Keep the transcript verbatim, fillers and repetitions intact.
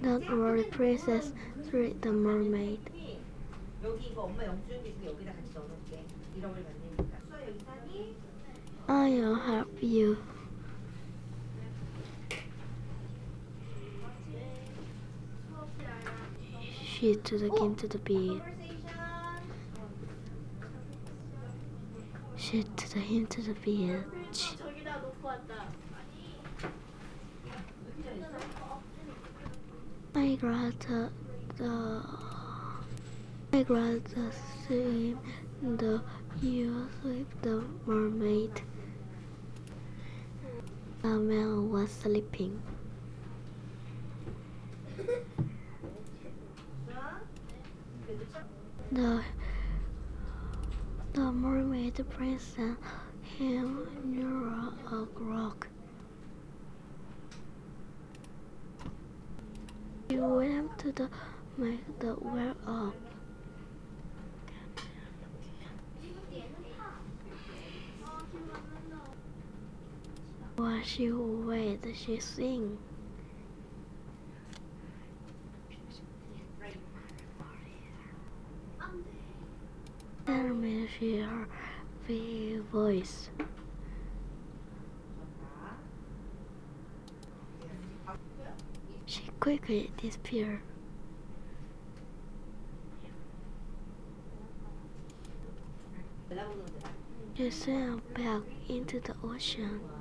Don't worry, princess, said the mermaid. I'll help you. She took him to the beach. She took him to the beach. I rather the I rather swim in the hills with the mermaid. The man was sleeping. The the mermaid placed him near a rock. He went to the make the well up. While she waited, she sang. Tell me her voice. She quickly disappeared. She swam back into the ocean.